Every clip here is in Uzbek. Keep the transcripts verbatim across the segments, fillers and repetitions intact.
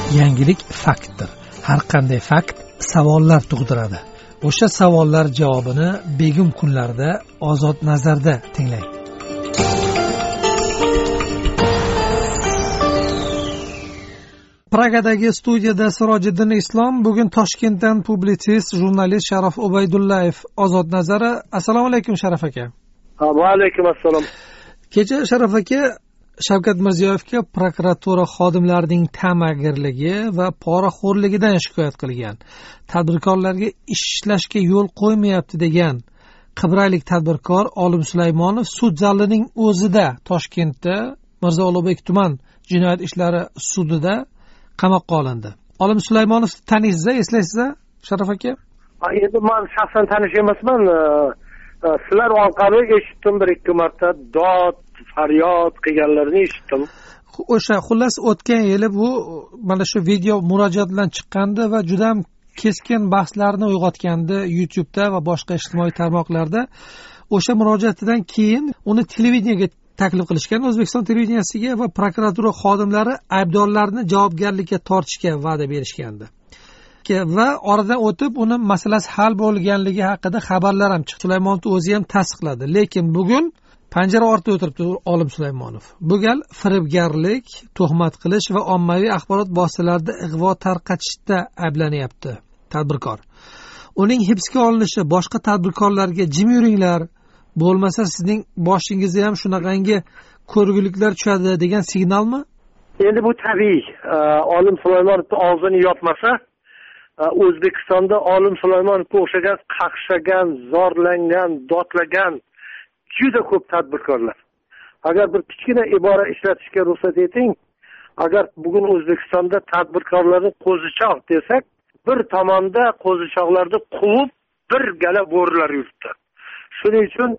Yangilik faktdir. Har qanday fakt savollar tug'diradi. O'sha savollar javobini begum kunlarda Ozod nazarda tinglang. Pragadagi studiyada Sirojiddin Islom, bugun Toshkentdan publitsist, jurnalist Sharof Ubaydullayev. Ozod nazari. Assalomu alaykum Sharof aka. Va alaykum assalom. Kecha Sharof aka Shavkat Mirziyoyevga prokuratura xodimlarining ta'magirligi va poraxo'rligidan shikoyat qilgan. Tadbirkorlarga ishlashga yo'l qo'ymayapti degan qibraylik tadbirkor Olim Sulaymonov sud zalining o'zida Toshkentda Mirzo Ulug'bek tuman jinoyat ishlari sudida qamoqqa olindi. Olim Sulaymonovni taniysiz, eslaysiz, Sharof aka? Endi men shaxsan tanish emasman. Sizlar orqali eshitdim, bir ikki marta dod, faryod qilganlarini eshitdim. O'sha xullas o'tgan yili bu mana shu video murojaat bilan chiqqandi va juda ham keskin bahslarni uyg'otgandi YouTube'da va boshqa ijtimoiy tarmoqlarda. O'sha murojaatidan keyin uni televideniyega taklif qilishgan, O'zbekiston televideniyasiga, va prokuratura xodimlari aybdorlarni javobgarlikka tortishga va'da berishgandi. Va oradan o'tib uni masalasi hal bo'lganligi haqida xabarlar ham chiqdi. Sulaymonov o'zi ham tasdiqladi. Lekin bugun panjara ortida o'tiribdi Olim Sulaymonov. Bu gal firibgarlik, tuhmat qilish va ommaviy axborot vositalarida ig'vo tarqatishda ayblanyapti tadbirkor. Uning hibsga olinishi boshqa tadbirkorlarga jim yuringlar, bo'lmasa sizning boshingizga ham shunaqangi ko'rguliklar tushadi degan signalmi? Endi bu tabiiy. Olim Sulaymonovning og'zini yopmasa, O'zbekistonda Olim Sulaymonovga o'xshagan qaqshagan, zorlangan, dodlagan juda ko'p tadbirkorlar. Agar bir kichkina ibora ishlatishga ruxsat eting, agar bugun O'zbekistonda tadbirkorlarni qo'zichoq desak, bir tomonda qo'zichoqlarni quvib, bir gala bo'rilar yuribdi. Shuning uchun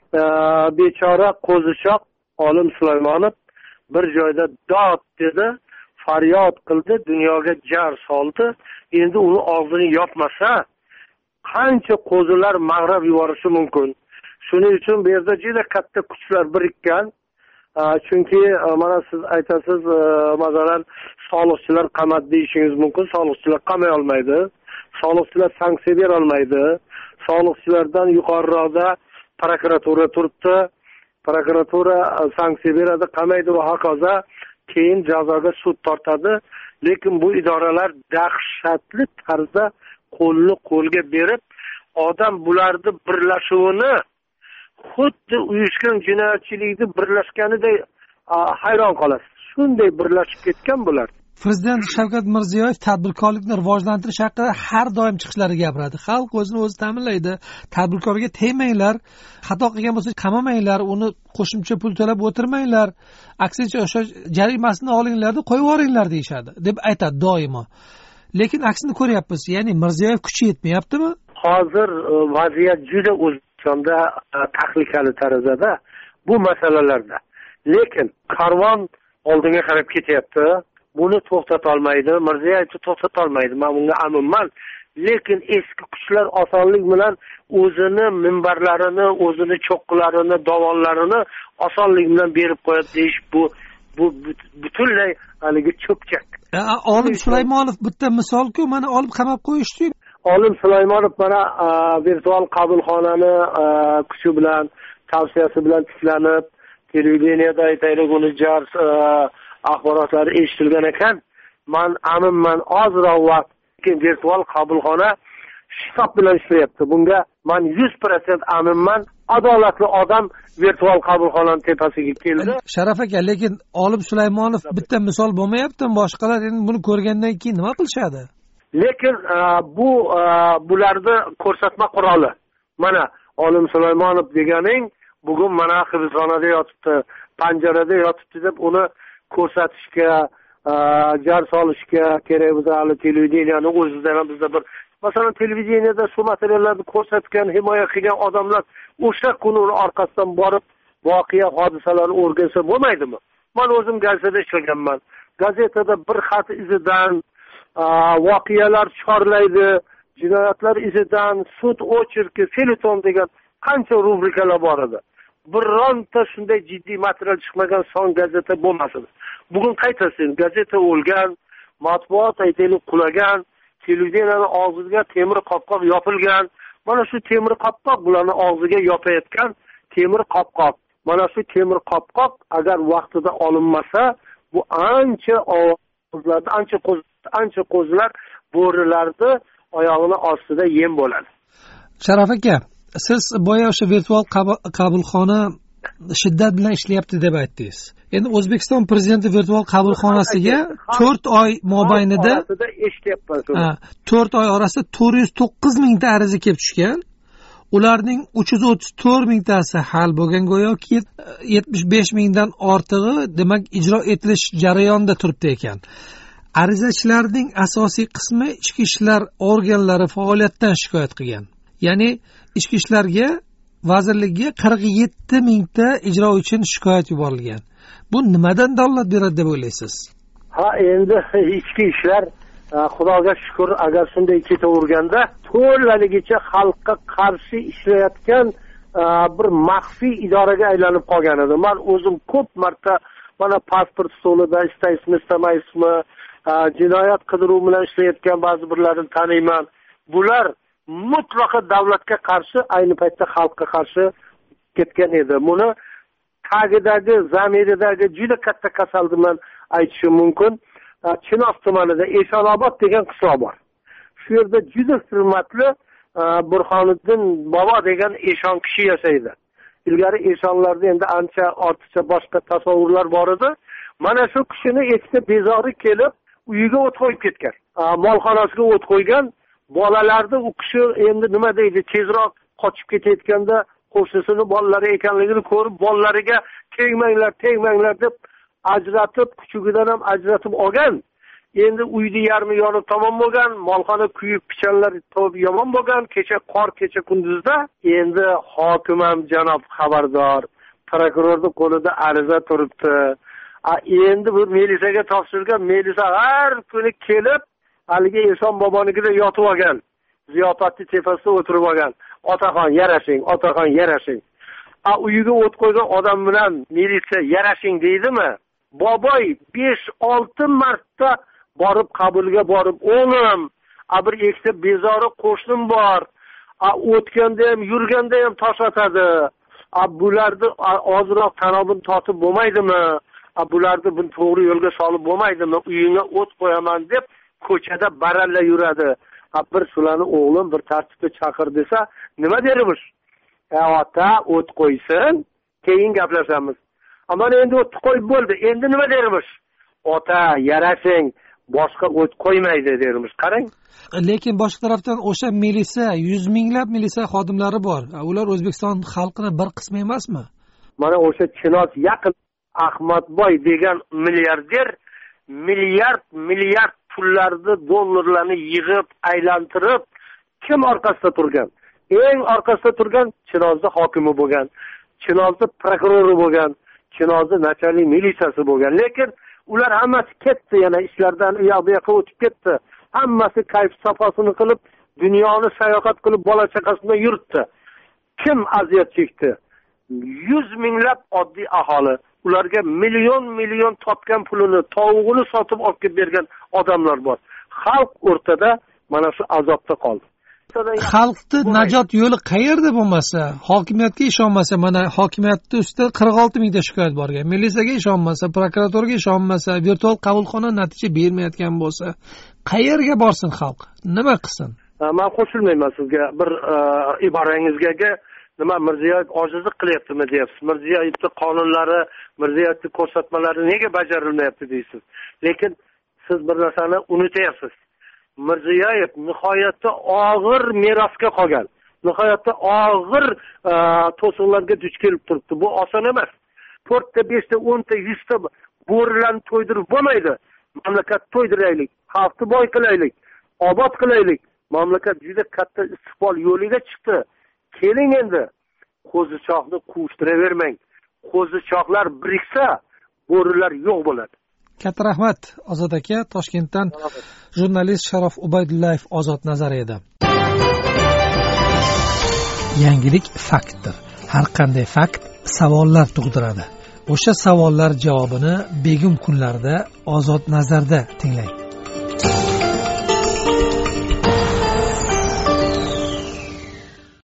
bechora qo'zichoq Olim Sulaymonov bir joyda dod dedi, faryod qildi, dunyoga jar soldi. Endi uni og'zini yopmasa, qancha qo'zilar mag'rab yuborishi mumkin. Shuning uchun bu yerda juda katta kuchlar birikkan. Chunki mana siz aytasiz, masalan, soliqchilar qamat deyishingiz mumkin. Soliqchilar qamay olmaydi. Soliqchilar sanksiya bera olmaydi. Soliqchilardan yuqoriroqda prokuratura turibdi. Prokuratura sanksiya beradi, qamaydi va hokazo. Keyin jazoga sud tortadi. Lekin bu idoralar dahshatli tarzda qo'lni qo'lga berib, odam bularni birlashuvini xuddi uyushgan jinoyatchilikni birlashganiday hayron qolasiz. Shunday birlashib ketgan bular. Prezident Shavkat Mirziyoyev tadbirkorlikni rivojlantirish haqida har doim chiqishlari gapiradi. Xalq o'zini o'zi ta'minlaydi. Tadbirkorga tegmanglar, xato qilgan bo'lsa qamamanglar, uni qo'shimcha pul to'lab o'tirmanglar. Aksincha o'sha jarimasini olinglar-da, qo'yib yuboringlar deyshadi, deb aytadi doimo. Lekin aksini ko'ryapmiz. Ya'ni Mirziyoyev kuchi yetmayaptimi? Hozir vaziyat juda O'zbekistonda tahlikali tarzada bu masalalarda. Lekin karvon oldinga qarab ketyapti. Buni to'xtata olmaydi, Mirziyoyevni to'xtata olmaydi. Men bunga aminman. Lekin eski kuchlar osonlik bilan o'zini minbarlarini, o'zini cho'qqalarini, dovonlarini osonlik bilan berib qo'yadi deyish bu bu butunlay haligi cho'pchak. Olim Sulaymonov bitta misol-ku, mana olib qamab qo'yishdi. Olim Sulaymonov mana virtual qabulxonani kuchi bilan, tavsiyasi bilan tiklanib, televideniyada aytaylik, uni jar axborotlari eshitilgan ekan. Men aminman, ozroq vaqt keyin virtual qabulxona shitob bilan ishlayapti. Bunga men yuz foiz aminman. Adolatli odam virtual qabulxonaning tepasiga keldi. Sharof aka, lekin Olim Sulaymonov bitta misol bo'lmayaptimi? Boshqalar endi buni ko'rgandan keyin nima qilishadi? Lekin bu bularni ko'rsatma quroli. Mana Olim Sulaymonov deganing bugun mana hibsxonada yotibdi, panjarada yotibdi deb uni ko'rsatishga, jar solishga kerak bo'lsa, hali televideniyani o'zida ham bizda bir, masalan, televideniyada shu materiallarni ko'rsatgan, himoya qilgan odamlar o'sha kuni uni orqasidan borib voqea hodisalarni o'rgansa bo'lmaydimi? Men o'zim gazetada ishlaganman. Gazetada bir xat izidan voqealar chorlaydi, jinoyatlar izidan sud ocherki, feliton degan qancha rubrikalar bor edi. Bironta shunday jiddiy material chiqmagan son gazeta bo'lmasdi. Bugun qaytasiz, gazeta o'lgan, matbuot aytaylik qulagan, televideniyani og'ziga temir qopqoq yopilgan. Mana shu temir qopqoq bularni og'ziga yopayotgan temir qopqoq. Mana shu temir qopqoq agar vaqtida olinmasa, bu ancha ovozlarda, ancha qo'z, ancha qo'zlar bo'rilarni oyog'ini ostida yem bo'ladi. Sharaf aka, siz boya o'sha virtual qabulxona shiddat bilan ishlayapti deb aytdingiz. Endi O'zbekiston prezidenti virtual qabulxonasiga to'rt oy mobaynida to'rt oy orasida to'rt yuz to'qqiz mingta ariza kelib tushgan. Ularning uch yuz o'ttiz to'rt mingtasi hal bo'lgan, go'yoki yetmish besh mingdan ortig'i demak ijro etilish jarayonida turibdi ekan. Arizachilarning asosiy qismi ichki ishlar organlari faoliyatidan shikoyat qilgan. Ya'ni ichki ishlarga vazirlikka qirq yetti mingta ijro uchun shikoyat yuborilgan. Bu nimadan dalolat beradi deb o'ylaysiz? Ha, endi ichki ishlar Xudoga shukr, agar shunday ketaverganda to'laligicha xalqqa qarshi ishlayotgan bir maxfiy idoraga aylanib qolgan edi. Men o'zim ko'p marta mana pasport stolida istaysizmi, istamaysizmi, jinoyat qidiruv bilan ishlayotgan ba'zi birlarni taniyman. Bular mutlaqo davlatga qarshi, ayni paytda xalqqa qarshi ketgan edi. Buni tagidagi, zamiridagi juda katta kasal deb aytishim mumkin. Chinoz tumanida Eshonobod degan qishloq bor. Shu yerda juda hurmatli Burxoniddin bobo degan eshon kishi yashaydi. Ilgari eshonlarda endi ancha ortiqcha boshqa tasavvurlar bor edi. Mana shu kishini eski bezori kelib, uyiga o't qo'yib ketgan. Molxonasiga o't qo'ygan. Bolalarni u kishi endi nima deydi, tezroq qochib ketayotganda qo'shisini bolalari ekanligini ko'rib, bolalariga tegmanglar, tegmanglar deb ajratib, kuchugidan ham ajratib olgan. Endi uyni yarmi yonib tamom bo'lgan, molxona kuyib, pichanlar to'b yomon bo'lgan, kecha qor, kecha kunduzda. Endi hokim ham janob xabardor, prokurorning qo'lida ariza turibdi. Endi bu milisaga topshirgan, milisa har kuni kelib haligi Eshon bobonikida yotib olgan. Ziyofatni tepasida o'tirib olgan. Otaxon yarashing, otaxon yarashing. A uyiga o't qo'ygan odam bilan milisa yarashing deydimi? Boboy besh olti marta borib qabulga borib, o'g'lim, a bir eksa bezori qo'shnim bor. A o'tganda ham, yurganda ham tosh otadi. A bularni ozroq tanobini totib bo'lmaydimi? A bularni buni to'g'ri yo'lga solib bo'lmaydimi? Uyingga o't qo'yaman deb ko'chada baralla yuradi. A bir shularni o'g'lim bir tartibga chaqir desa, nima derimiz? E ota o't qo'ysin, keyin gaplashamiz. Ammo endi o't qo'yib bo'ldi. Endi nima derimiz? Ota yarashing, boshqa o't qo'ymaydi derimiz. Qarang. Lekin boshqa tarafdan o'sha milisa, yuz minglab milisa xodimlari bor. Ular O'zbekiston xalqining bir qismi emasmi? Mana o'sha Chinoz yaqin Ahmadboy degan milliarder milliard milliard pullarni, dollarlarni yig'ib, aylantirib, kim orqasida turgan? Eng orqasida turgan Chinozning hokimi bo'lgan, Chinozning prokurori bo'lgan, Chinozning nachalnik milisiyasi bo'lgan. Lekin ular hammasi ketdi, yana ishlardan u yoqqa yoqqa o'tib ketdi. Hammasi kayf safosini qilib, dunyoni sayohat qilib, bola chaqasini yurtdi. Kim aziyat chekdi? yuz minglab oddiy aholi. Ularga million million topgan pulini, tavug'ini sotib olib kelib bergan odamlar bor. Xalq o'rtada mana shu azobda qoldi. Xalqning najot yo'li qayerda bo'lmasa, hokimiyatga ishonmasa, mana hokimiyatning ustida qirq olti mingta shikoyat borgan. Militsiyaga ishonmasa, prokuraturaga ishonmasa, virtual qabulxona natija bermayotgan bo'lsa, qayerga borsin xalq? Nima qilsin? Men qo'shilmayman sizga. Bir iborangizga nima Mirziyoyev ojizlik qilyaptimi deyapsiz. Mirziyoyevning qonunlari, Mirziyoyevning ko'rsatmalari nega bajarilmayapti deysiz. Lekin siz bir narsani unutyapsiz. Mirziyoyev nihoyatda og'ir merosga qolgan. Nihoyatda og'ir to'siqlarga duch kelib turibdi. Bu oson emas. to'rtta, beshta, o'nta, yuzta bo'rilarni to'ydirib bo'lmaydi. Mamlakat to'ydiraylik, xalqni boy qilaylik, obod qilaylik. Mamlakat juda katta istiqbol yo'liga chiqdi. Keling endi, qo'zichoqni quvushtiravermang. Qo'zichoqlar biriksa, bo'rilar yo'q bo'ladi. Katta rahmat Ozod aka. Toshkentdan jurnalist Sharof Ubaydullayev Ozod nazar edi. Yangilik faktdir. Har qanday fakt savollar tug'diradi. O'sha savollar javobini begum kunlarda Ozod nazarda tinglang.